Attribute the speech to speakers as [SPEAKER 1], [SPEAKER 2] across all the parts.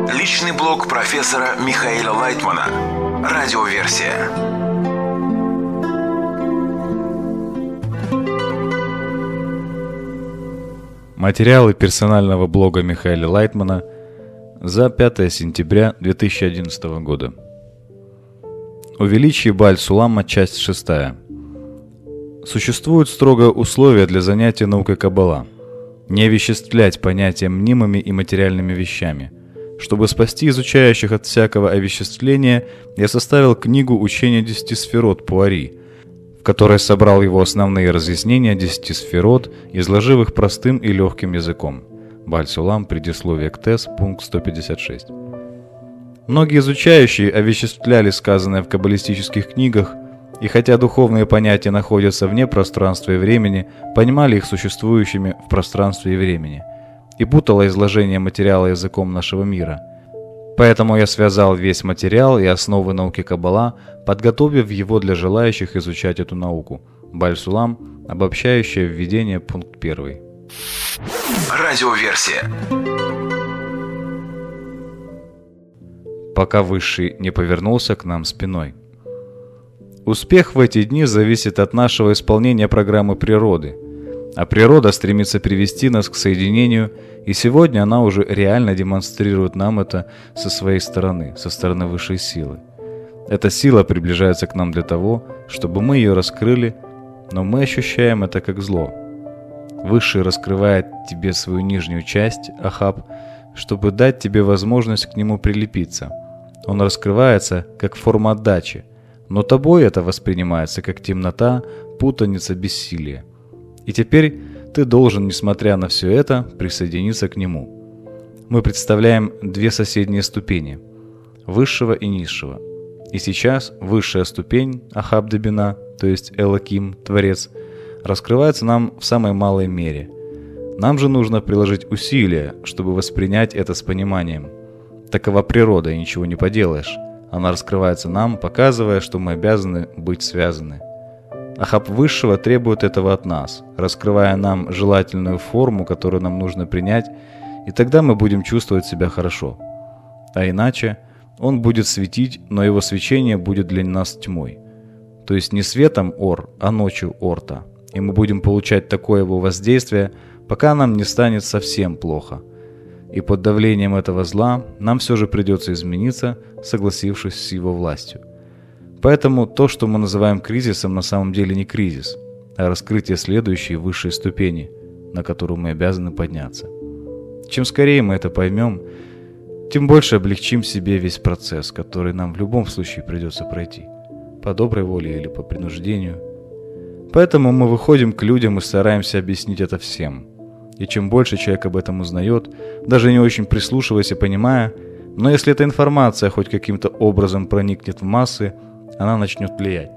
[SPEAKER 1] Личный блог профессора Михаила Лайтмана. Радиоверсия.
[SPEAKER 2] Материалы персонального блога Михаила Лайтмана за 5 сентября 2011 года. О величии Бааль-Сулама, часть 6. Существует строгое условие для занятия наукой Каббала – не овеществлять понятия мнимыми и материальными вещами. Чтобы спасти изучающих от всякого овеществления, я составил книгу «Учение 10 сферот» Пуари, в которой собрал его основные разъяснения 10 сферот, изложив их простым и легким языком. Бааль-Сулам, предисловие к ТЭС, пункт 156. Многие изучающие овеществляли сказанное в каббалистических книгах, и хотя духовные понятия находятся вне пространства и времени, понимали их существующими в пространстве и времени, и путало изложение материала языком нашего мира. Поэтому я связал весь материал и основы науки Каббала, подготовив его для желающих изучать эту науку. Бааль-Сулам, обобщающее введение, пункт 1.
[SPEAKER 1] Радиоверсия.
[SPEAKER 2] Пока Высший не повернулся к нам спиной. Успех в эти дни зависит от нашего исполнения программы природы. А природа стремится привести нас к соединению, и сегодня она уже реально демонстрирует нам это со своей стороны, со стороны высшей силы. Эта сила приближается к нам для того, чтобы мы ее раскрыли, но мы ощущаем это как зло. Высший раскрывает тебе свою нижнюю часть, Ахаб, чтобы дать тебе возможность к нему прилепиться. Он раскрывается как форма отдачи, но тобой это воспринимается как темнота, путаница, бессилие. И теперь ты должен, несмотря на все это, присоединиться к нему. Мы представляем две соседние ступени – высшего и низшего. И сейчас высшая ступень, Ахаб Дебина, то есть Элоким, Творец, раскрывается нам в самой малой мере. Нам же нужно приложить усилия, чтобы воспринять это с пониманием. Такова природа, и ничего не поделаешь. Она раскрывается нам, показывая, что мы обязаны быть связаны. Ахаб Высшего требует этого от нас, раскрывая нам желательную форму, которую нам нужно принять, и тогда мы будем чувствовать себя хорошо. А иначе он будет светить, но его свечение будет для нас тьмой. То есть не светом Ор, а ночью Орта. И мы будем получать такое его воздействие, пока нам не станет совсем плохо. И под давлением этого зла нам все же придется измениться, согласившись с его властью. Поэтому то, что мы называем кризисом, на самом деле не кризис, а раскрытие следующей высшей ступени, на которую мы обязаны подняться. Чем скорее мы это поймем, тем больше облегчим себе весь процесс, который нам в любом случае придется пройти, по доброй воле или по принуждению. Поэтому мы выходим к людям и стараемся объяснить это всем. И чем больше человек об этом узнает, даже не очень прислушиваясь и понимая, но если эта информация хоть каким-то образом проникнет в массы, она начнет влиять.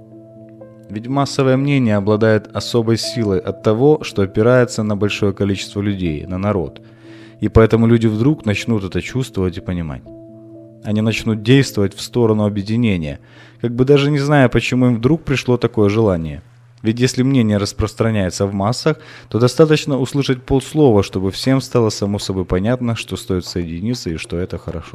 [SPEAKER 2] Ведь массовое мнение обладает особой силой от того, что опирается на большое количество людей, на народ. И поэтому люди вдруг начнут это чувствовать и понимать. Они начнут действовать в сторону объединения, как бы даже не зная, почему им вдруг пришло такое желание. Ведь если мнение распространяется в массах, то достаточно услышать полслова, чтобы всем стало само собой понятно, что стоит соединиться и что это хорошо.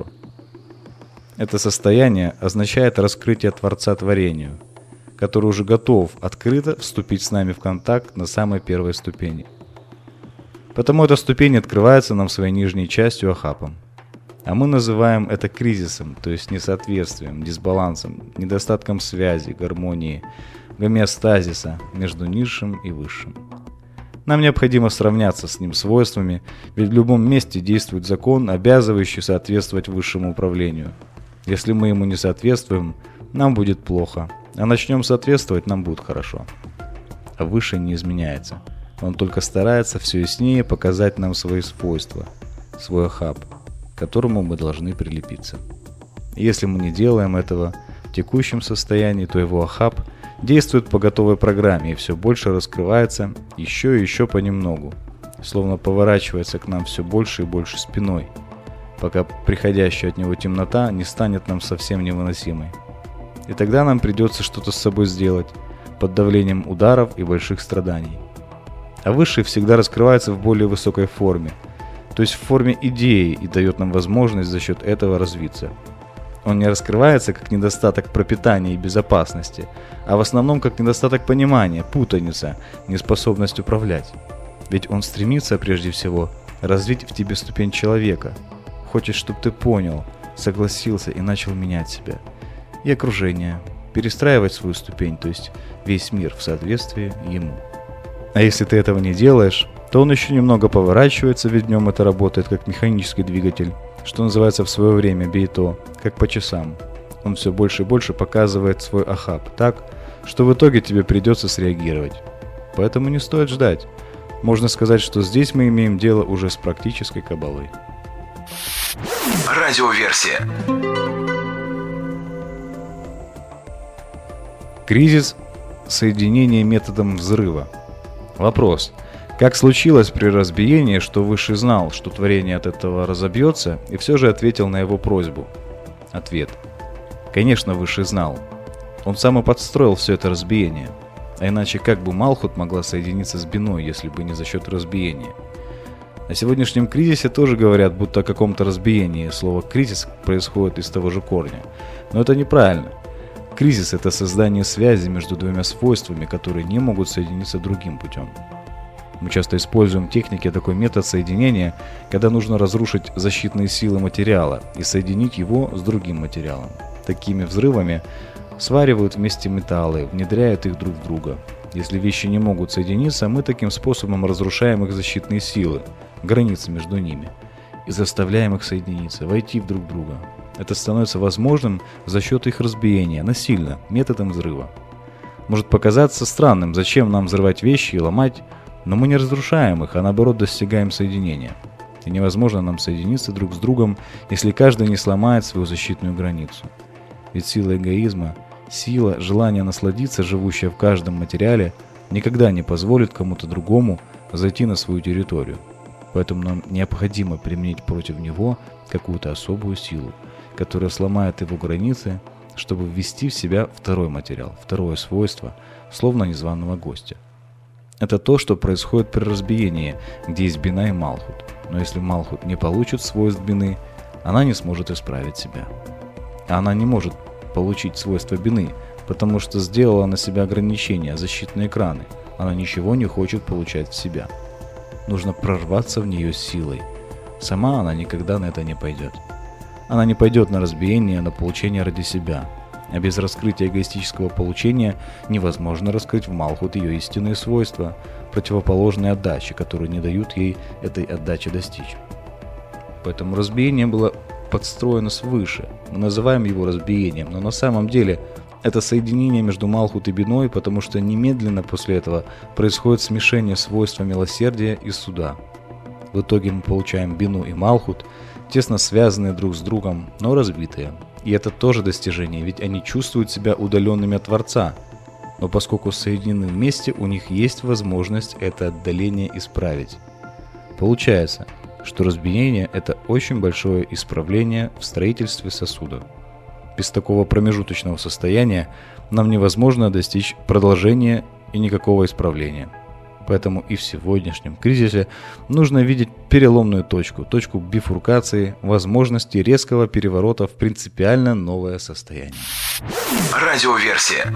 [SPEAKER 2] Это состояние означает раскрытие Творца творению, который уже готов открыто вступить с нами в контакт на самой первой ступени. Потому эта ступень открывается нам своей нижней частью Ахабом. А мы называем это кризисом, то есть несоответствием, дисбалансом, недостатком связи, гармонии, гомеостазиса между низшим и высшим. Нам необходимо сравняться с ним свойствами, ведь в любом месте действует закон, обязывающий соответствовать высшему управлению. Если мы ему не соответствуем, нам будет плохо, а начнем соответствовать, нам будет хорошо. А Высший не изменяется. Он только старается все яснее показать нам свои свойства, свой Ахаб, к которому мы должны прилепиться. И если мы не делаем этого в текущем состоянии, то его Ахаб действует по готовой программе и все больше раскрывается еще и еще понемногу, словно поворачивается к нам все больше и больше спиной, пока приходящая от него темнота не станет нам совсем невыносимой. И тогда нам придется что-то с собой сделать под давлением ударов и больших страданий. А Высший всегда раскрывается в более высокой форме, то есть в форме идеи, и дает нам возможность за счет этого развиться. Он не раскрывается как недостаток пропитания и безопасности, а в основном как недостаток понимания, путаница, неспособность управлять. Ведь он стремится прежде всего развить в тебе ступень человека. Хочет, чтобы ты понял, согласился и начал менять себя. И окружение, перестраивать свою ступень, то есть весь мир в соответствии ему. А если ты этого не делаешь, то он еще немного поворачивается, ведь днем это работает как механический двигатель, что называется в свое время бейто, как по часам. Он все больше и больше показывает свой ахаб так, что в итоге тебе придется среагировать. Поэтому не стоит ждать. Можно сказать, что здесь мы имеем дело уже с практической кабалой.
[SPEAKER 1] Радиоверсия.
[SPEAKER 2] Кризис соединения методом взрыва. Вопрос. Как случилось при разбиении, что Высший знал, что творение от этого разобьется, и все же ответил на его просьбу? Ответ. Конечно, Высший знал. Он сам и подстроил все это разбиение. А иначе как бы Малхут могла соединиться с Биной, если бы не за счет разбиения? О сегодняшнем кризисе тоже говорят, будто о каком-то разбиении. Слово «кризис» происходит из того же корня. Но это неправильно. Кризис – это создание связи между двумя свойствами, которые не могут соединиться другим путем. Мы часто используем в технике такой метод соединения, когда нужно разрушить защитные силы материала и соединить его с другим материалом. Такими взрывами сваривают вместе металлы, внедряют их друг в друга. Если вещи не могут соединиться, мы таким способом разрушаем их защитные силы, границы между ними, и заставляем их соединиться, войти в друг друга. Это становится возможным за счет их разбиения, насильно, методом взрыва. Может показаться странным, зачем нам взрывать вещи и ломать, но мы не разрушаем их, а наоборот достигаем соединения. И невозможно нам соединиться друг с другом, если каждый не сломает свою защитную границу. Ведь сила эгоизма, сила, желание насладиться, живущая в каждом материале, никогда не позволит кому-то другому зайти на свою территорию. Поэтому нам необходимо применить против него какую-то особую силу, которая сломает его границы, чтобы ввести в себя второй материал, второе свойство, словно незваного гостя. Это то, что происходит при разбиении, где есть Бина и Малхут. Но если Малхут не получит свойств Бины, она не сможет исправить себя. А она не может получить свойства Бины, потому что сделала на себя ограничения, защитные экраны. Она ничего не хочет получать в себя. Нужно прорваться в нее силой. Сама она никогда на это не пойдет. Она не пойдет на разбиение, на получение ради себя. А без раскрытия эгоистического получения невозможно раскрыть в Малхут ее истинные свойства, противоположные отдаче, которые не дают ей этой отдачи достичь. Поэтому разбиение было подстроено свыше. Мы называем его разбиением, но на самом деле это соединение между Малхут и Биной, потому что немедленно после этого происходит смешение свойства милосердия и суда. В итоге мы получаем Бину и Малхут, тесно связанные друг с другом, но разбитые. И это тоже достижение, ведь они чувствуют себя удаленными от Творца. Но поскольку соединены вместе, у них есть возможность это отдаление исправить. Получается, что разбиение – это очень большое исправление в строительстве сосуда. Без такого промежуточного состояния нам невозможно достичь продолжения и никакого исправления. Поэтому и в сегодняшнем кризисе нужно видеть переломную точку, точку бифуркации, возможности резкого переворота в принципиально новое состояние.
[SPEAKER 1] Радиоверсия.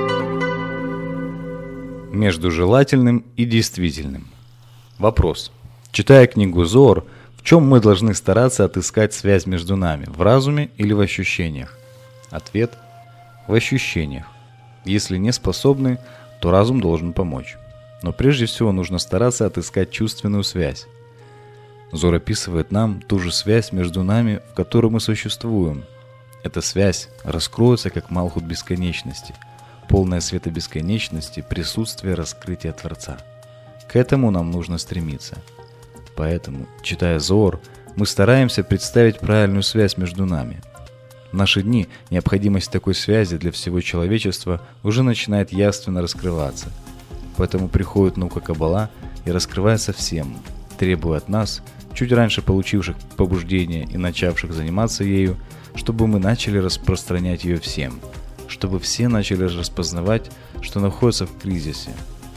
[SPEAKER 2] Между желательным и действительным. Вопрос. Читая книгу Зоор, в чем мы должны стараться отыскать связь между нами, в разуме или в ощущениях? Ответ – в ощущениях. Если не способны, то разум должен помочь. Но прежде всего нужно стараться отыскать чувственную связь. Зоор описывает нам ту же связь между нами, в которой мы существуем. Эта связь раскроется как Малхут бесконечности, полная света бесконечности, присутствие раскрытия Творца. К этому нам нужно стремиться. Поэтому, читая Зоор, мы стараемся представить правильную связь между нами. В наши дни необходимость такой связи для всего человечества уже начинает явственно раскрываться. Поэтому приходит наука Каббала и раскрывается всем, требуя от нас, чуть раньше получивших побуждение и начавших заниматься ею, чтобы мы начали распространять ее всем, чтобы все начали распознавать, что находятся в кризисе.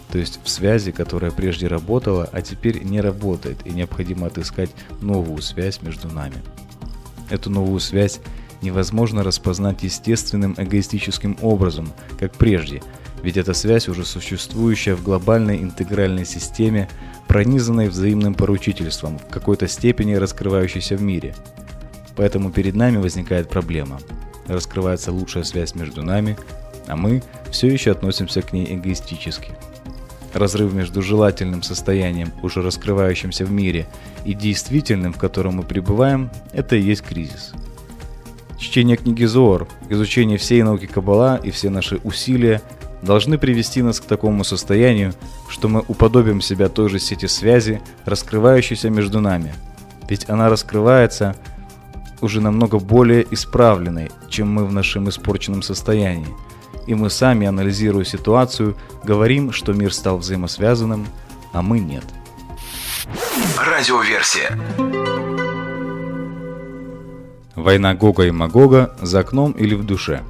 [SPEAKER 2] то есть в связи, которая прежде работала, а теперь не работает, и необходимо отыскать новую связь между нами. Эту новую связь невозможно распознать естественным эгоистическим образом, как прежде, ведь эта связь уже существующая в глобальной интегральной системе, пронизанной взаимным поручительством, в какой-то степени раскрывающейся в мире. Поэтому перед нами возникает проблема. Раскрывается лучшая связь между нами, а мы все еще относимся к ней эгоистически. Разрыв между желательным состоянием, уже раскрывающимся в мире, и действительным, в котором мы пребываем, это и есть кризис. Чтение книги Зоар, изучение всей науки Каббала и все наши усилия должны привести нас к такому состоянию, что мы уподобим себя той же сети связи, раскрывающейся между нами. Ведь она раскрывается уже намного более исправленной, чем мы в нашем испорченном состоянии. И мы сами, анализируя ситуацию, говорим, что мир стал взаимосвязанным, а мы нет.
[SPEAKER 1] Радиоверсия.
[SPEAKER 2] Война Гога и Магога за окном или в душе.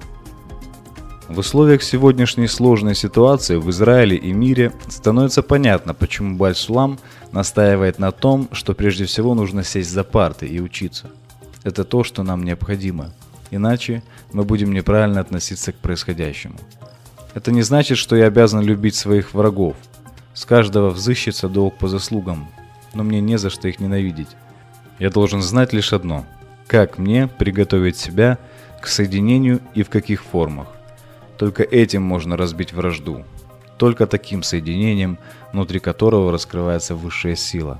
[SPEAKER 2] В условиях сегодняшней сложной ситуации в Израиле и мире становится понятно, почему Баль-Сулам настаивает на том, что прежде всего нужно сесть за парты и учиться. Это то, что нам необходимо. Иначе мы будем неправильно относиться к происходящему. Это не значит, что я обязан любить своих врагов. С каждого взыщется долг по заслугам, но мне не за что их ненавидеть. Я должен знать лишь одно – как мне приготовить себя к соединению и в каких формах. Только этим можно разбить вражду. Только таким соединением, внутри которого раскрывается высшая сила.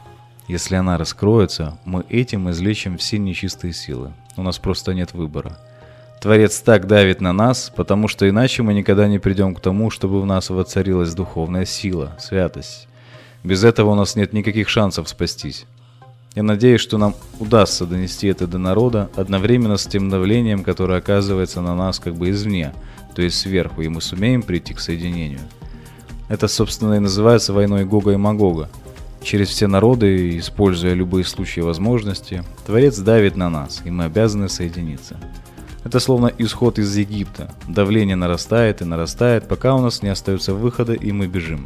[SPEAKER 2] Если она раскроется, мы этим излечим все нечистые силы. У нас просто нет выбора. Творец так давит на нас, потому что иначе мы никогда не придем к тому, чтобы в нас воцарилась духовная сила, святость. Без этого у нас нет никаких шансов спастись. Я надеюсь, что нам удастся донести это до народа одновременно с тем давлением, которое оказывается на нас как бы извне, то есть сверху, и мы сумеем прийти к соединению. Это, собственно, и называется войной Гога и Магога. Через все народы, используя любые случаи и возможности, Творец давит на нас, и мы обязаны соединиться. Это словно исход из Египта. Давление нарастает и нарастает, пока у нас не остается выхода, и мы бежим.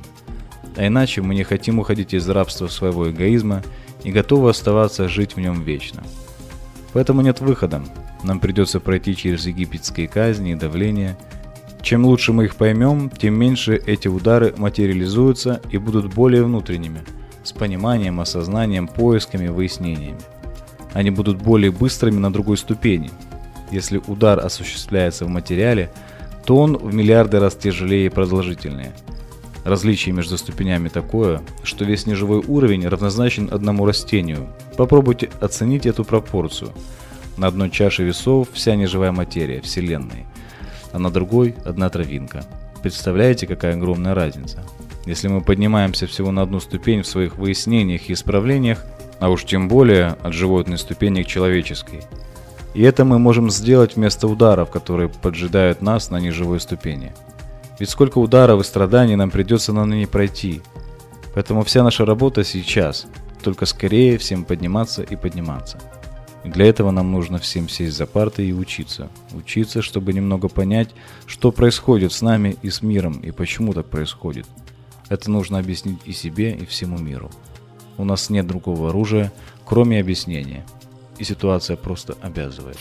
[SPEAKER 2] А иначе мы не хотим уходить из рабства своего эгоизма и готовы оставаться жить в нем вечно. Поэтому нет выхода. Нам придется пройти через египетские казни и давление. Чем лучше мы их поймем, тем меньше эти удары материализуются и будут более внутренними, с пониманием, осознанием, поисками, выяснениями. Они будут более быстрыми на другой ступени. Если удар осуществляется в материале, то он в миллиарды раз тяжелее и продолжительнее. Различие между ступенями такое, что весь неживой уровень равнозначен одному растению. Попробуйте оценить эту пропорцию. На одной чаше весов вся неживая материя Вселенной, а на другой одна травинка. Представляете, какая огромная разница? Если мы поднимаемся всего на одну ступень в своих выяснениях и исправлениях, а уж тем более от животной ступени к человеческой. И это мы можем сделать вместо ударов, которые поджидают нас на неживой ступени. Ведь сколько ударов и страданий нам придется на ней пройти. Поэтому вся наша работа сейчас, только скорее всем подниматься и подниматься. И для этого нам нужно всем сесть за парты и учиться. Учиться, чтобы немного понять, что происходит с нами и с миром, и почему так происходит. Это нужно объяснить и себе, и всему миру. У нас нет другого оружия, кроме объяснения. И ситуация просто обязывает.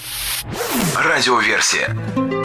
[SPEAKER 1] Радиоверсия.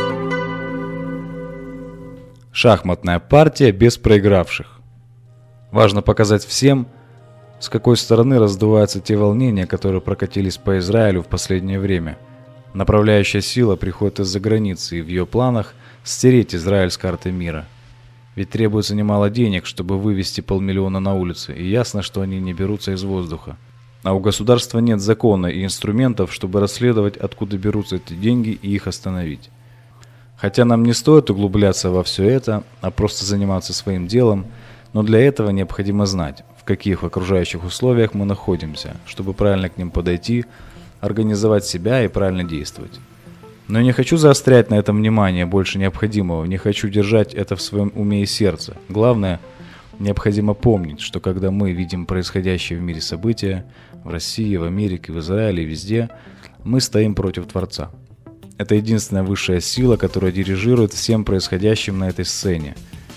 [SPEAKER 2] Шахматная партия без проигравших. Важно показать всем, с какой стороны раздуваются те волнения, которые прокатились по Израилю в последнее время. Направляющая сила приходит из-за границы, и в ее планах стереть Израиль с карты мира. Ведь требуется немало денег, чтобы вывести 500 000 на улицы, и ясно, что они не берутся из воздуха. А у государства нет закона и инструментов, чтобы расследовать, откуда берутся эти деньги и их остановить. Хотя нам не стоит углубляться во все это, а просто заниматься своим делом, но для этого необходимо знать, в каких окружающих условиях мы находимся, чтобы правильно к ним подойти, организовать себя и правильно действовать. Но я не хочу заострять на этом внимание больше необходимого, не хочу держать это в своем уме и сердце. Главное, необходимо помнить, что когда мы видим происходящее в мире события, в России, в Америке, в Израиле и везде, мы стоим против Творца. Это единственная высшая сила, которая дирижирует всем происходящим на этой сцене.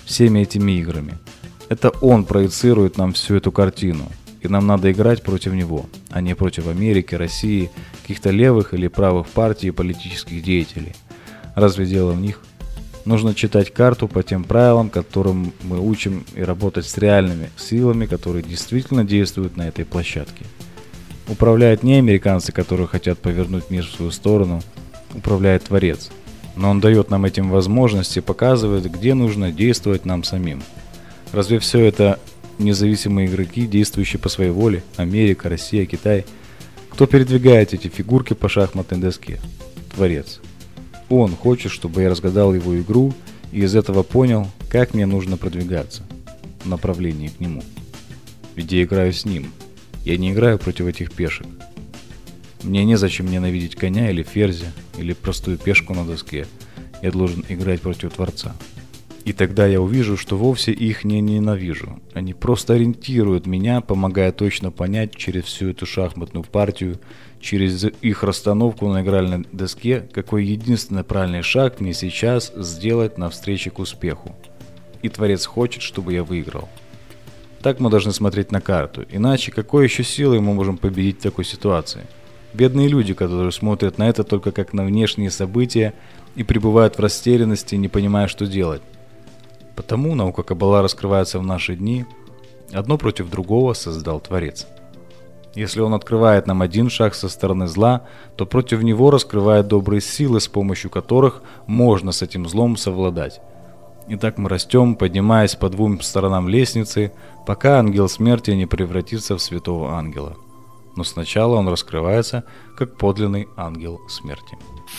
[SPEAKER 2] всеми этими играми. Это он проецирует нам всю эту картину, и нам надо играть против него, а не против Америки, России, каких-то левых или правых партий и политических деятелей. Разве дело в них? Нужно читать карту по тем правилам, которым мы учим, и работать с реальными силами, которые действительно действуют на этой площадке. Управляют не американцы, которые хотят повернуть мир в свою сторону, управляет Творец. Но он дает нам этим возможности и показывает, где нужно действовать нам самим. Разве все это независимые игроки, действующие по своей воле? Америка, Россия, Китай. Кто передвигает эти фигурки по шахматной доске? Творец. Он хочет, чтобы я разгадал его игру и из этого понял, как мне нужно продвигаться в направлении к нему. Ведь я играю с ним. Я не играю против этих пешек. Мне незачем ненавидеть коня или ферзя, или простую пешку на доске. Я должен играть против Творца. И тогда я увижу, что вовсе их не ненавижу. Они просто ориентируют меня, помогая точно понять через всю эту шахматную партию, через их расстановку на игральной доске, какой единственный правильный шаг мне сейчас сделать навстречу к успеху. И Творец хочет, чтобы я выиграл. Так мы должны смотреть на карту, иначе какой еще силой мы можем победить в такой ситуации? Бедные люди, которые смотрят на это только как на внешние события и пребывают в растерянности, не понимая, что делать. Потому наука Каббала раскрывается в наши дни. Одно против другого создал Творец. Если он открывает нам один шаг со стороны зла, то против него раскрывает добрые силы, с помощью которых можно с этим злом совладать. И так мы растем, поднимаясь по двум сторонам лестницы, пока ангел смерти не превратится в святого ангела. Но сначала он раскрывается как подлинный ангел смерти.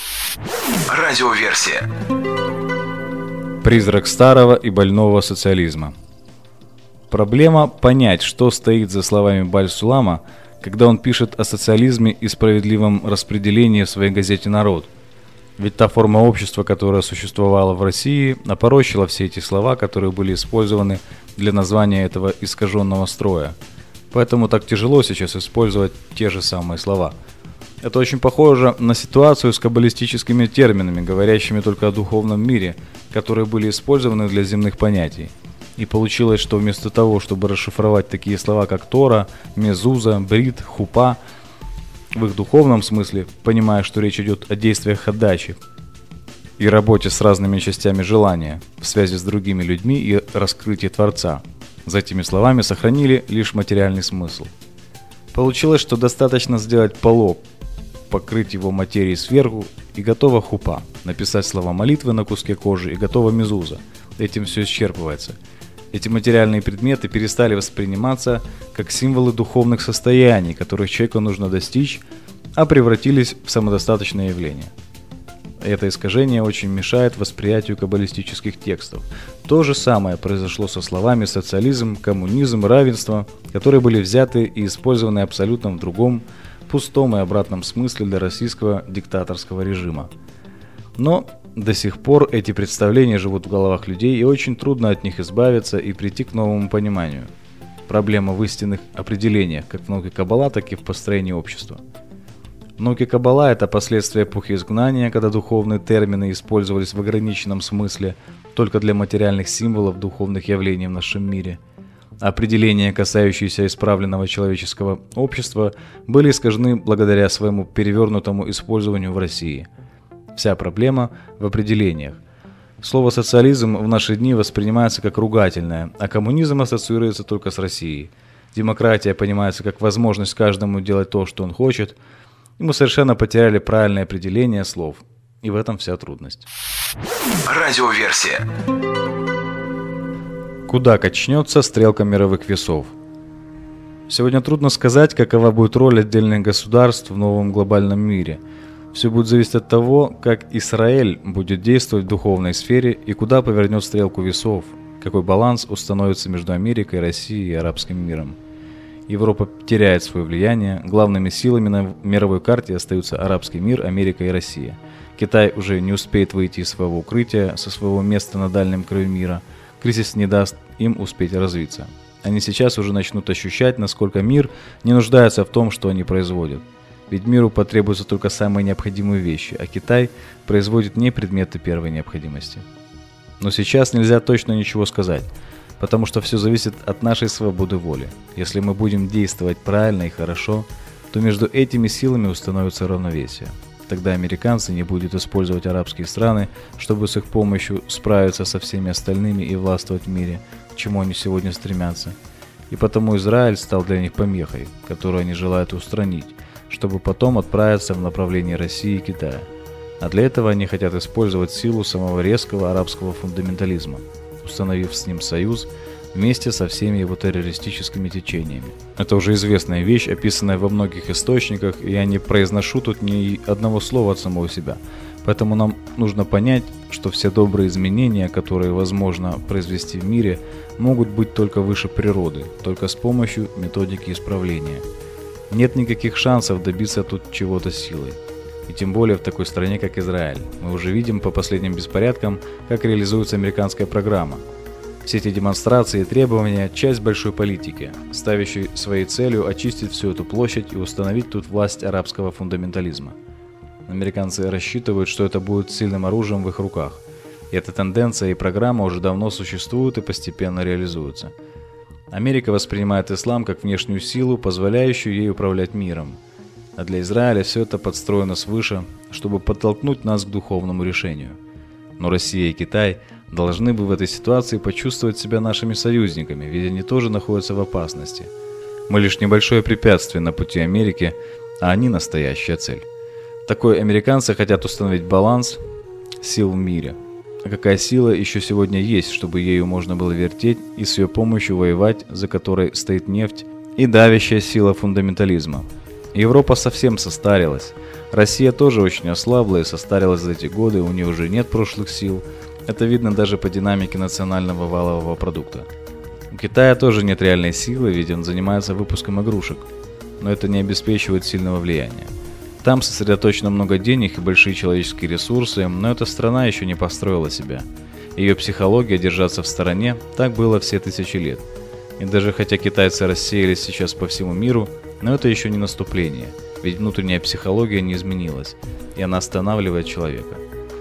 [SPEAKER 1] Радиоверсия.
[SPEAKER 2] Призрак старого и больного социализма. Проблема понять, что стоит за словами Баль-Сулама, когда он пишет о социализме и справедливом распределении в своей газете «Народ». Ведь та форма общества, которая существовала в России, опорочила все эти слова, которые были использованы для названия этого искаженного строя. Поэтому так тяжело сейчас использовать те же самые слова. Это очень похоже на ситуацию с каббалистическими терминами, говорящими только о духовном мире, которые были использованы для земных понятий. И получилось, что вместо того, чтобы расшифровать такие слова, как Тора, Мезуза, Брит, Хупа, в их духовном смысле, понимая, что речь идет о действиях Хадачи и работе с разными частями желания, в связи с другими людьми и раскрытии Творца, за этими словами сохранили лишь материальный смысл. Получилось, что достаточно сделать полог, покрыть его материей сверху, и готова хупа, написать слова молитвы на куске кожи, и готова мезуза. Этим все исчерпывается. Эти материальные предметы перестали восприниматься как символы духовных состояний, которых человеку нужно достичь, а превратились в самодостаточное явление. Это искажение очень мешает восприятию каббалистических текстов. То же самое произошло со словами социализм, коммунизм, равенство, которые были взяты и использованы абсолютно в другом, пустом и обратном смысле для российского диктаторского режима. Но до сих пор эти представления живут в головах людей, и очень трудно от них избавиться и прийти к новому пониманию. Проблема в истинных определениях, как в науке Каббала, так и в построении общества. В науке Каббала это последствия эпохи изгнания, когда духовные термины использовались в ограниченном смысле только для материальных символов духовных явлений в нашем мире. Определения, касающиеся исправленного человеческого общества, были искажены благодаря своему перевернутому использованию в России. Вся проблема в определениях. Слово «социализм» в наши дни воспринимается как ругательное, а коммунизм ассоциируется только с Россией. Демократия понимается как возможность каждому делать то, что он хочет. И мы совершенно потеряли правильное определение слов. И в этом вся трудность.
[SPEAKER 1] Радиоверсия.
[SPEAKER 2] Куда качнется стрелка мировых весов? Сегодня трудно сказать, какова будет роль отдельных государств в новом глобальном мире. Все будет зависеть от того, как Израиль будет действовать в духовной сфере и куда повернет стрелку весов, какой баланс установится между Америкой, Россией и арабским миром. Европа теряет свое влияние, главными силами на мировой карте остаются арабский мир, Америка и Россия. Китай уже не успеет выйти из своего укрытия, со своего места на дальнем краю мира. Кризис не даст им успеть развиться. Они сейчас уже начнут ощущать, насколько мир не нуждается в том, что они производят. Ведь миру потребуются только самые необходимые вещи, а Китай производит не предметы первой необходимости. Но сейчас нельзя точно ничего сказать, потому что все зависит от нашей свободы воли. Если мы будем действовать правильно и хорошо, то между этими силами установится равновесие. Тогда американцы не будут использовать арабские страны, чтобы с их помощью справиться со всеми остальными и властвовать в мире, к чему они сегодня стремятся. И потому Израиль стал для них помехой, которую они желают устранить, чтобы потом отправиться в направлении России и Китая. А для этого они хотят использовать силу самого резкого арабского фундаментализма, установив с ним союз вместе со всеми его террористическими течениями. Это уже известная вещь, описанная во многих источниках, и я не произношу тут ни одного слова от самого себя. Поэтому нам нужно понять, что все добрые изменения, которые возможно произвести в мире, могут быть только выше природы, только с помощью методики исправления. Нет никаких шансов добиться тут чего-то силой. И тем более в такой стране, как Израиль. Мы уже видим по последним беспорядкам, как реализуется американская программа. Все эти демонстрации и требования – часть большой политики, ставящей своей целью очистить всю эту площадь и установить тут власть арабского фундаментализма. Американцы рассчитывают, что это будет сильным оружием в их руках. И эта тенденция и программа уже давно существуют и постепенно реализуются. Америка воспринимает ислам как внешнюю силу, позволяющую ей управлять миром. А для Израиля все это подстроено свыше, чтобы подтолкнуть нас к духовному решению. Но Россия и Китай должны бы в этой ситуации почувствовать себя нашими союзниками, ведь они тоже находятся в опасности. Мы лишь небольшое препятствие на пути Америки, а они настоящая цель. Такой американцы хотят установить баланс сил в мире. А какая сила еще сегодня есть, чтобы ею можно было вертеть и с ее помощью воевать, за которой стоит нефть и давящая сила фундаментализма. Европа совсем состарилась. Россия тоже очень ослабла и состарилась за эти годы, у нее уже нет прошлых сил. Это видно даже по динамике национального валового продукта. У Китая тоже нет реальной силы, ведь он занимается выпуском игрушек. Но это не обеспечивает сильного влияния. Там сосредоточено много денег и большие человеческие ресурсы, но эта страна еще не построила себя. Ее психология держаться в стороне, так было все тысячи лет. И даже хотя китайцы рассеялись сейчас по всему миру, но это еще не наступление, ведь внутренняя психология не изменилась, и она останавливает человека.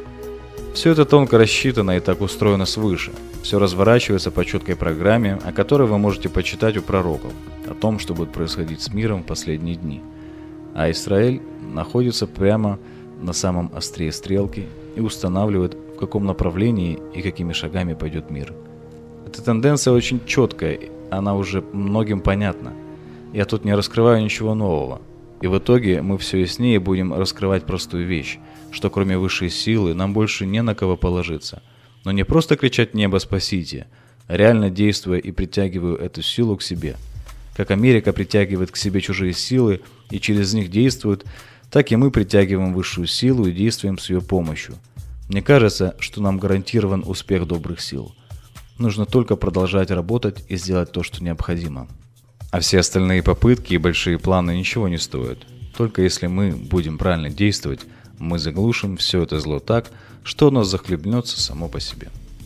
[SPEAKER 2] Все это тонко рассчитано и так устроено свыше. Все разворачивается по четкой программе, о которой вы можете почитать у пророков, о том, что будет происходить с миром в последние дни. А Израиль находится прямо на самом острие стрелки и устанавливает, в каком направлении и какими шагами пойдет мир. Эта тенденция очень четкая, она уже многим понятна. Я тут не раскрываю ничего нового. И в итоге мы все яснее будем раскрывать простую вещь, что кроме высшей силы нам больше не на кого положиться. Но не просто кричать «небо, спасите», а реально действуя и притягивая эту силу к себе. Как Америка притягивает к себе чужие силы и через них действует, так и мы притягиваем высшую силу и действуем с ее помощью. Мне кажется, что нам гарантирован успех добрых сил. Нужно только продолжать работать и сделать то, что необходимо. А все остальные попытки и большие планы ничего не стоят. Только если мы будем правильно действовать, мы заглушим все это зло так, что оно захлебнется само по себе.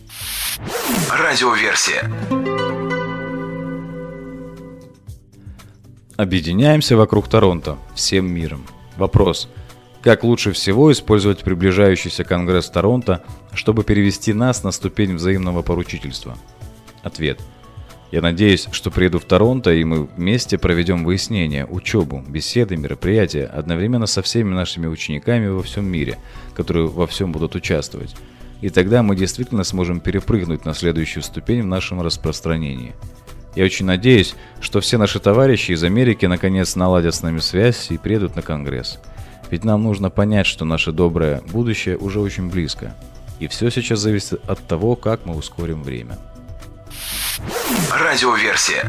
[SPEAKER 1] Радиоверсия.
[SPEAKER 2] Объединяемся вокруг Торонто, всем миром. Вопрос. Как лучше всего использовать приближающийся Конгресс Торонто, чтобы перевести нас на ступень взаимного поручительства? Ответ. Я надеюсь, что приеду в Торонто, и мы вместе проведем выяснения, учебу, беседы, мероприятия, одновременно со всеми нашими учениками во всем мире, которые во всем будут участвовать. И тогда мы действительно сможем перепрыгнуть на следующую ступень в нашем распространении. Я очень надеюсь, что все наши товарищи из Америки наконец наладят с нами связь и приедут на Конгресс. Ведь нам нужно понять, что наше доброе будущее уже очень близко. И все сейчас зависит от того, как мы ускорим время.
[SPEAKER 1] Радиоверсия.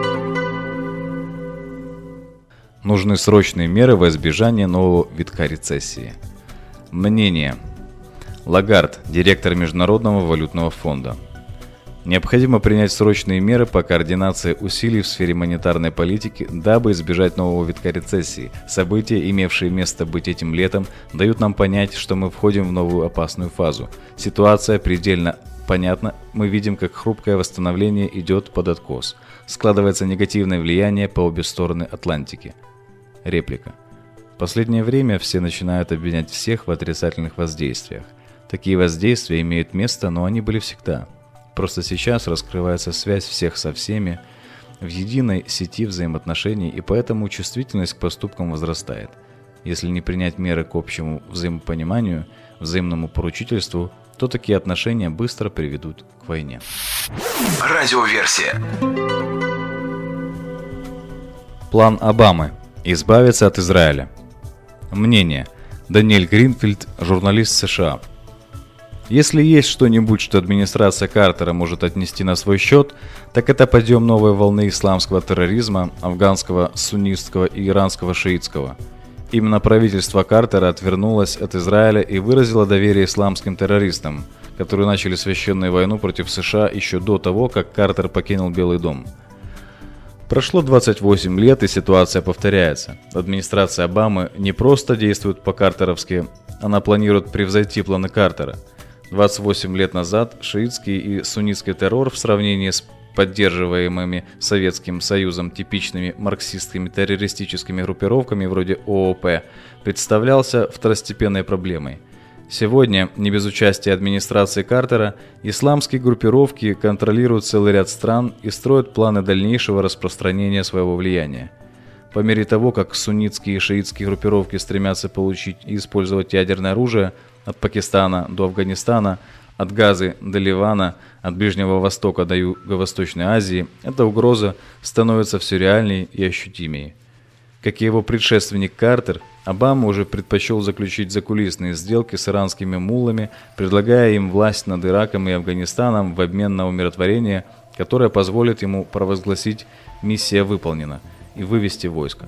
[SPEAKER 2] Нужны срочные меры во избежание нового витка рецессии. Мнение. Лагард, директор Международного валютного фонда. Необходимо принять срочные меры по координации усилий в сфере монетарной политики, дабы избежать нового витка рецессии. События, имевшие место быть этим летом, дают нам понять, что мы входим в новую опасную фазу. Ситуация предельно понятна, мы видим, как хрупкое восстановление идет под откос. Складывается негативное влияние по обе стороны Атлантики. Реплика. В последнее время все начинают обвинять всех в отрицательных воздействиях. Такие воздействия имеют место, но они были всегда. Просто сейчас раскрывается связь всех со всеми в единой сети взаимоотношений, и поэтому чувствительность к поступкам возрастает. Если не принять меры к общему взаимопониманию, взаимному поручительству, то такие отношения быстро приведут к войне.
[SPEAKER 1] Радиоверсия.
[SPEAKER 2] План Обамы. Избавиться от Израиля. Мнение. Даниэль Гринфилд, журналист США. Если есть что-нибудь, что администрация Картера может отнести на свой счет, так это подъем новой волны исламского терроризма, афганского, суннитского и иранского шиитского. Именно правительство Картера отвернулось от Израиля и выразило доверие исламским террористам, которые начали священную войну против США еще до того, как Картер покинул Белый дом. Прошло 28 лет, и ситуация повторяется. Администрация Обамы не просто действует по-картеровски, она планирует превзойти планы Картера. 28 лет назад шиитский и суннитский террор в сравнении с поддерживаемыми Советским Союзом типичными марксистскими террористическими группировками вроде ООП представлялся второстепенной проблемой. Сегодня, не без участия администрации Картера, исламские группировки контролируют целый ряд стран и строят планы дальнейшего распространения своего влияния. По мере того, как суннитские и шиитские группировки стремятся получить и использовать ядерное оружие, от Пакистана до Афганистана, от Газы до Ливана, от Ближнего Востока до Юго-Восточной Азии, эта угроза становится все реальнее и ощутимее. Как и его предшественник Картер, Обама уже предпочел заключить закулисные сделки с иранскими муллами, предлагая им власть над Ираком и Афганистаном в обмен на умиротворение, которое позволит ему провозгласить «миссия выполнена» и вывести войско.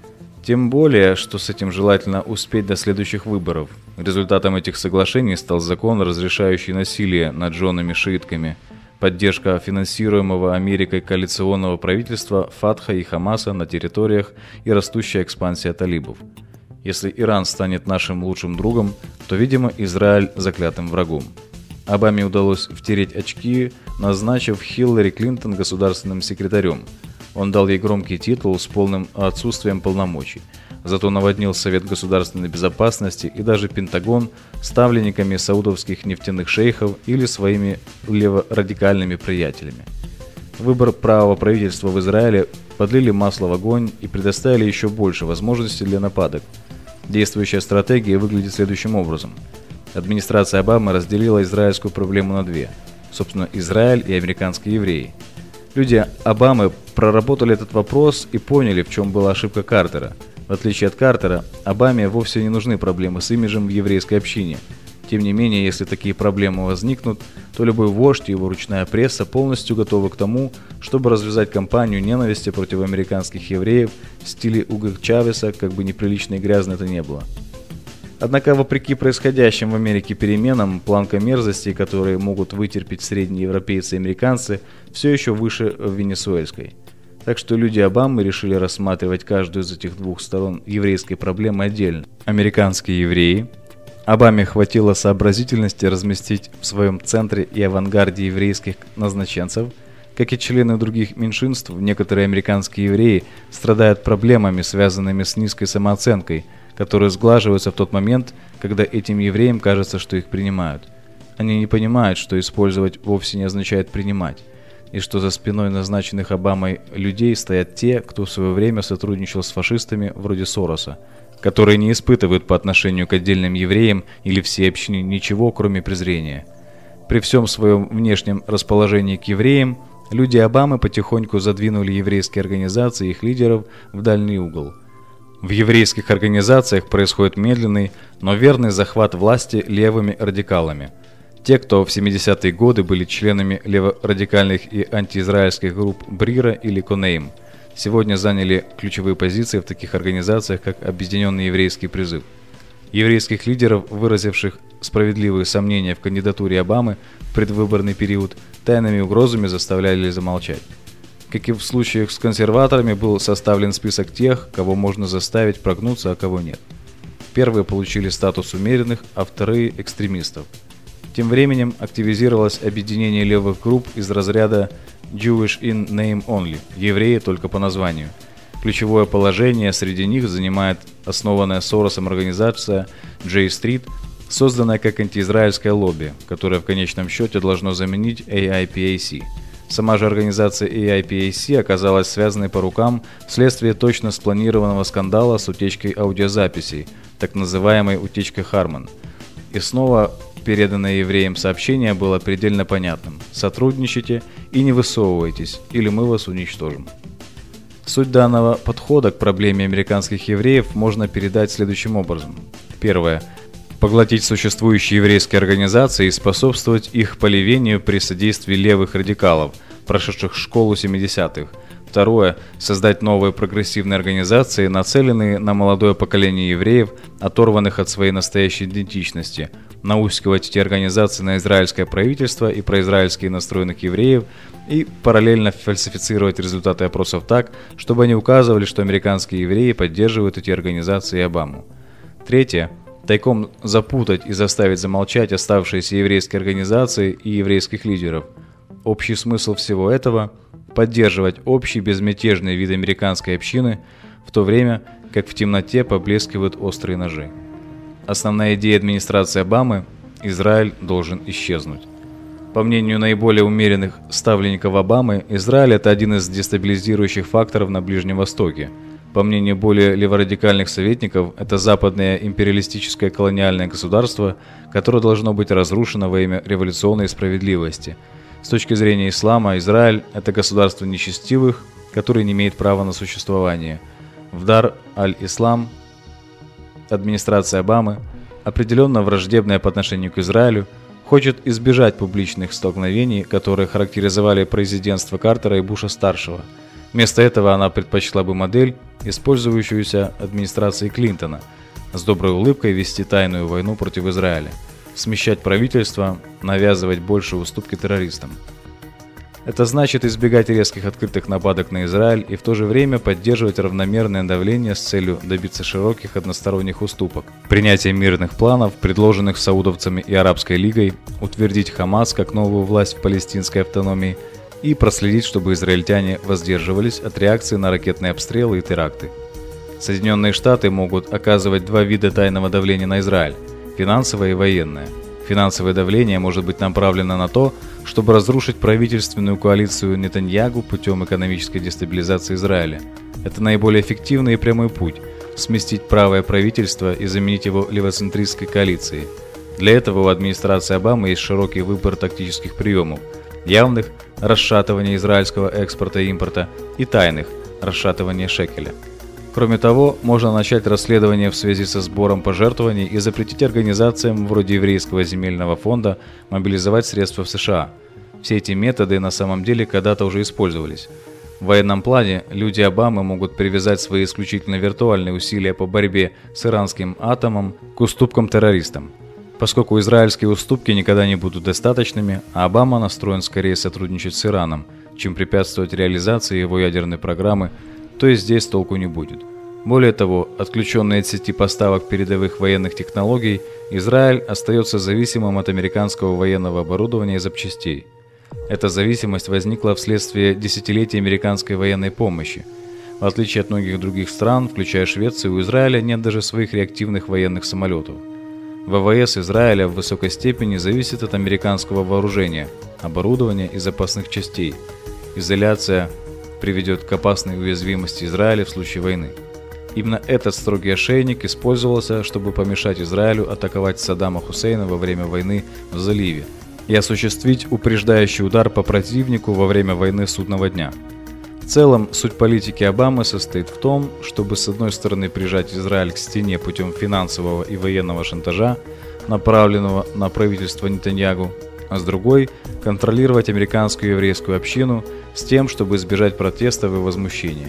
[SPEAKER 2] Тем более, что с этим желательно успеть до следующих выборов. Результатом этих соглашений стал закон, разрешающий насилие над женами-шиитками, поддержка финансируемого Америкой коалиционного правительства Фатха и Хамаса на территориях и растущая экспансия талибов. Если Иран станет нашим лучшим другом, то, видимо, Израиль заклятым врагом. Обаме удалось втереть очки, назначив Хиллари Клинтон государственным секретарем. Он дал ей громкий титул с полным отсутствием полномочий. Зато наводнил Совет государственной безопасности и даже Пентагон ставленниками саудовских нефтяных шейхов или своими леворадикальными приятелями. Выбор правого правительства в Израиле подлили масло в огонь и предоставили еще больше возможностей для нападок. Действующая стратегия выглядит следующим образом. Администрация Обамы разделила израильскую проблему на две. Собственно, Израиль и американские евреи. Люди Обамы проработали этот вопрос и поняли, в чем была ошибка Картера. В отличие от Картера, Обаме вовсе не нужны проблемы с имиджем в еврейской общине. Тем не менее, если такие проблемы возникнут, то любой вождь и его ручная пресса полностью готовы к тому, чтобы развязать кампанию ненависти против американских евреев в стиле Уго Чавеса, как бы неприлично и грязно это не было. Однако, вопреки происходящим в Америке переменам, планка мерзостей, которые могут вытерпеть средние европейцы и американцы, все еще выше венесуэльской. Так что люди Обамы решили рассматривать каждую из этих двух сторон еврейской проблемы отдельно. Американские евреи. Обаме хватило сообразительности разместить в своем центре и авангарде еврейских назначенцев. Как и члены других меньшинств, некоторые американские евреи страдают проблемами, связанными с низкой самооценкой, которые сглаживаются в тот момент, когда этим евреям кажется, что их принимают. Они не понимают, что использовать вовсе не означает принимать, и что за спиной назначенных Обамой людей стоят те, кто в свое время сотрудничал с фашистами вроде Сороса, которые не испытывают по отношению к отдельным евреям или всей общине ничего, кроме презрения. При всем своем внешнем расположении к евреям, люди Обамы потихоньку задвинули еврейские организации и их лидеров в дальний угол. В еврейских организациях происходит медленный, но верный захват власти левыми радикалами. Те, кто в 70-е годы были членами леворадикальных и антиизраильских групп Брира или Конейм, сегодня заняли ключевые позиции в таких организациях, как Объединенный еврейский призыв. Еврейских лидеров, выразивших справедливые сомнения в кандидатуре Обамы в предвыборный период, тайными угрозами заставляли замолчать. Как и в случаях с консерваторами, был составлен список тех, кого можно заставить прогнуться, а кого нет. Первые получили статус умеренных, а вторые – экстремистов. Тем временем активизировалось объединение левых групп из разряда Jewish in name only – евреи только по названию. Ключевое положение среди них занимает основанная Соросом организация J Street, созданное как антиизраильское лобби, которое в конечном счете должно заменить AIPAC. Сама же организация AIPAC оказалась связанной по рукам вследствие точно спланированного скандала с утечкой аудиозаписей, так называемой утечкой Харман. И снова переданное евреям сообщение было предельно понятным: сотрудничайте и не высовывайтесь, или мы вас уничтожим. Суть данного подхода к проблеме американских евреев можно передать следующим образом. Первое. Поглотить существующие еврейские организации и способствовать их поливению при содействии левых радикалов, прошедших школу 70-х. Второе. Создать новые прогрессивные организации, нацеленные на молодое поколение евреев, оторванных от своей настоящей идентичности, наускивать эти организации на израильское правительство и произраильские настроенных евреев и параллельно фальсифицировать результаты опросов так, чтобы они указывали, что американские евреи поддерживают эти организации и Обаму. Третье. Тайком запутать и заставить замолчать оставшиеся еврейские организации и еврейских лидеров. Общий смысл всего этого – поддерживать общий безмятежный вид американской общины, в то время как в темноте поблескивают острые ножи. Основная идея администрации Обамы – Израиль должен исчезнуть. По мнению наиболее умеренных ставленников Обамы, Израиль – это один из дестабилизирующих факторов на Ближнем Востоке. По мнению более леворадикальных советников, это западное империалистическое колониальное государство, которое должно быть разрушено во имя революционной справедливости. С точки зрения ислама, Израиль – это государство нечестивых, которое не имеет права на существование. В Дар аль-Ислам администрация Обамы, определенно враждебная по отношению к Израилю, хочет избежать публичных столкновений, которые характеризовали президентство Картера и Буша-старшего. Вместо этого она предпочла бы модель, использующуюся администрацией Клинтона, с доброй улыбкой вести тайную войну против Израиля, смещать правительство, навязывать большие уступки террористам. Это значит избегать резких открытых нападок на Израиль и в то же время поддерживать равномерное давление с целью добиться широких односторонних уступок, принятие мирных планов, предложенных саудовцами и Арабской лигой, утвердить Хамас как новую власть в палестинской автономии и проследить, чтобы израильтяне воздерживались от реакции на ракетные обстрелы и теракты. Соединенные Штаты могут оказывать два вида тайного давления на Израиль – финансовое и военное. Финансовое давление может быть направлено на то, чтобы разрушить правительственную коалицию Нетаньягу путем экономической дестабилизации Израиля. Это наиболее эффективный и прямой путь – сместить правое правительство и заменить его левоцентристской коалицией. Для этого у администрации Обамы есть широкий выбор тактических приемов – явных – расшатывание израильского экспорта и импорта, и тайных – расшатывание шекеля. Кроме того, можно начать расследование в связи со сбором пожертвований и запретить организациям вроде Еврейского земельного фонда мобилизовать средства в США. Все эти методы на самом деле когда-то уже использовались. В военном плане люди Обамы могут привязать свои исключительно виртуальные усилия по борьбе с иранским атомом к уступкам террористам. Поскольку израильские уступки никогда не будут достаточными, а Обама настроен скорее сотрудничать с Ираном, чем препятствовать реализации его ядерной программы, то и здесь толку не будет. Более того, отключенный от сети поставок передовых военных технологий, Израиль остается зависимым от американского военного оборудования и запчастей. Эта зависимость возникла вследствие десятилетий американской военной помощи. В отличие от многих других стран, включая Швецию, у Израиля нет даже своих реактивных военных самолетов. ВВС Израиля в высокой степени зависит от американского вооружения, оборудования и запасных частей. Изоляция приведет к опасной уязвимости Израиля в случае войны. Именно этот строгий ошейник использовался, чтобы помешать Израилю атаковать Саддама Хусейна во время войны в заливе и осуществить упреждающий удар по противнику во время войны Судного дня. В целом, суть политики Обамы состоит в том, чтобы с одной стороны прижать Израиль к стене путем финансового и военного шантажа, направленного на правительство Нетаньягу, а с другой – контролировать американскую еврейскую общину с тем, чтобы избежать протестов и возмущения.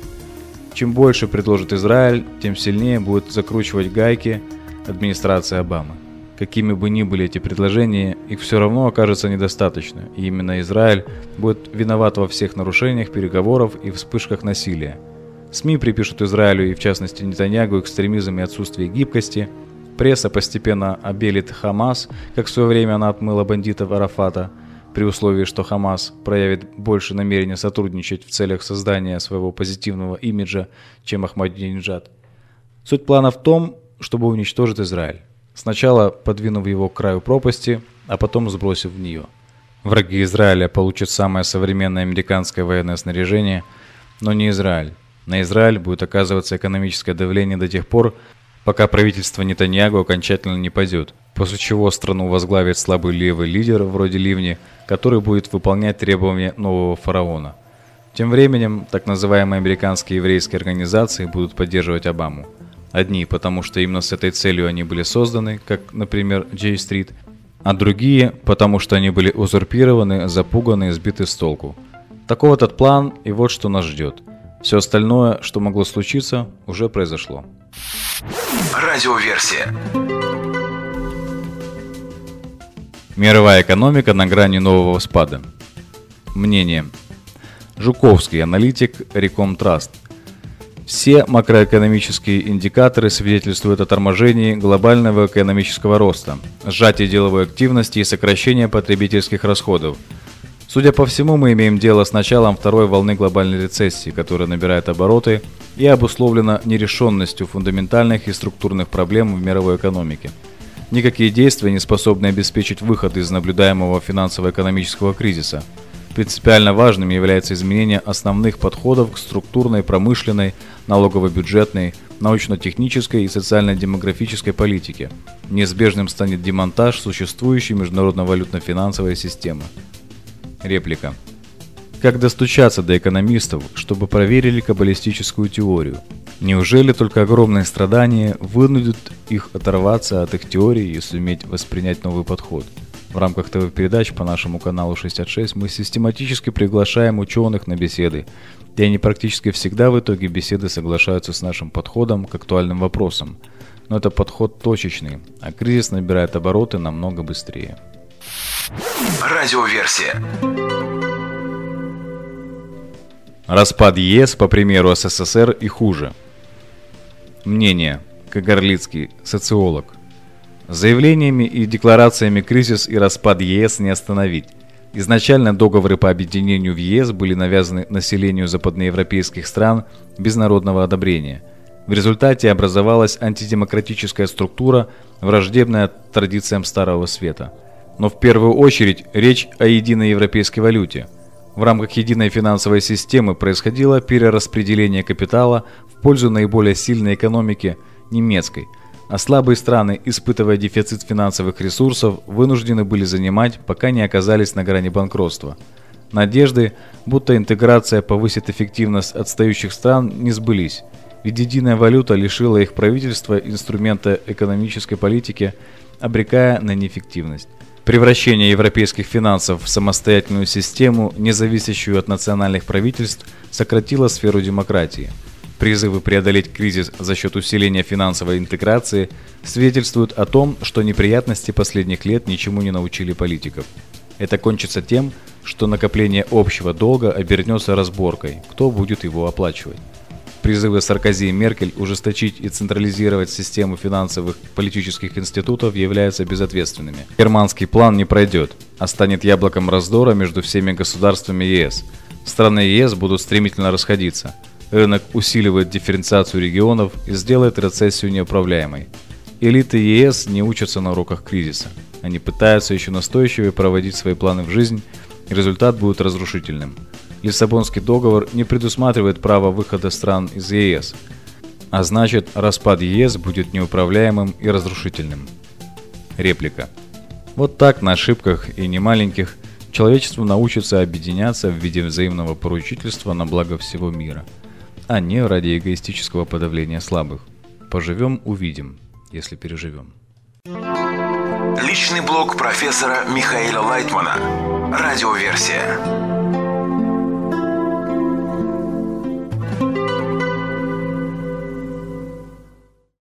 [SPEAKER 2] Чем больше предложит Израиль, тем сильнее будет закручивать гайки администрация Обамы. Какими бы ни были эти предложения, их все равно окажется недостаточно, и именно Израиль будет виноват во всех нарушениях переговоров и вспышках насилия. СМИ припишут Израилю и в частности Нетаньягу экстремизм и отсутствие гибкости. Пресса постепенно обелит Хамас, как в свое время она отмыла бандитов Арафата, при условии, что Хамас проявит больше намерения сотрудничать в целях создания своего позитивного имиджа, чем Ахмадинеджад. Суть плана в том, чтобы уничтожить Израиль. сначала подвинув его к краю пропасти, а потом сбросив в нее. Враги Израиля получат самое современное американское военное снаряжение, но не Израиль. На Израиль будет оказываться экономическое давление до тех пор, пока правительство Нетаньяху окончательно не падет, после чего страну возглавит слабый левый лидер вроде Ливни, который будет выполнять требования нового фараона. Тем временем, так называемые американские еврейские организации будут поддерживать Обаму. Одни, потому что именно с этой целью они были созданы, как, например, J-Street, а другие, потому что они были узурпированы, запуганы и сбиты с толку. Таков этот план, и вот что нас ждет. Все остальное, что могло случиться, уже произошло.
[SPEAKER 1] Радиоверсия.
[SPEAKER 2] Мировая экономика на грани нового спада. Мнение. Жуковский, аналитик Recom-Trust. Все макроэкономические индикаторы свидетельствуют о торможении глобального экономического роста, сжатии деловой активности и сокращении потребительских расходов. Судя по всему, мы имеем дело с началом второй волны глобальной рецессии, которая набирает обороты и обусловлена нерешенностью фундаментальных и структурных проблем в мировой экономике. Никакие действия не способны обеспечить выход из наблюдаемого финансово-экономического кризиса. Принципиально важным является изменение основных подходов к структурной, промышленной, налогово-бюджетной, научно-технической и социально-демографической политике. Неизбежным станет демонтаж существующей международно-валютно-финансовой системы. Реплика. Как достучаться до экономистов, чтобы проверили каббалистическую теорию? Неужели только огромные страдания вынудят их оторваться от их теории и суметь воспринять новый подход? В рамках ТВ-передач по нашему каналу 66 мы систематически приглашаем ученых на беседы, и они практически всегда в итоге беседы соглашаются с нашим подходом к актуальным вопросам. Но это подход точечный, а кризис набирает обороты намного быстрее.
[SPEAKER 1] Радиоверсия.
[SPEAKER 2] Распад ЕС, по примеру СССР, и хуже. Мнение. Кагарлицкий, социолог. Заявлениями и декларациями кризис и распад ЕС не остановить. Изначально договоры по объединению в ЕС были навязаны населению западноевропейских стран без народного одобрения. В результате образовалась антидемократическая структура, враждебная традициям Старого Света. Но в первую очередь речь о единой европейской валюте. В рамках единой финансовой системы происходило перераспределение капитала в пользу наиболее сильной экономики немецкой, а слабые страны, испытывая дефицит финансовых ресурсов, вынуждены были занимать, пока не оказались на грани банкротства. Надежды, будто интеграция повысит эффективность отстающих стран, не сбылись, ведь единая валюта лишила их правительства инструмента экономической политики, обрекая на неэффективность. Превращение европейских финансов в самостоятельную систему, не зависящую от национальных правительств, сократило сферу демократии. Призывы преодолеть кризис за счет усиления финансовой интеграции свидетельствуют о том, что неприятности последних лет ничему не научили политиков. Это кончится тем, что накопление общего долга обернется разборкой, кто будет его оплачивать. Призывы Саркози и Меркель ужесточить и централизировать систему финансовых политических институтов являются безответственными. Германский план не пройдет, а станет яблоком раздора между всеми государствами ЕС. Страны ЕС будут стремительно расходиться. Рынок усиливает дифференциацию регионов и сделает рецессию неуправляемой. Элиты ЕС не учатся на уроках кризиса. Они пытаются еще настойчивее проводить свои планы в жизнь, и результат будет разрушительным. Лиссабонский договор не предусматривает право выхода стран из ЕС, а значит, распад ЕС будет неуправляемым и разрушительным. Реплика. Вот так на ошибках и немаленьких человечество научится объединяться в виде взаимного поручительства на благо всего мира, а не ради эгоистического подавления слабых. Поживем – увидим, если переживем.
[SPEAKER 1] Личный блог профессора Михаила Лайтмана. Радиоверсия.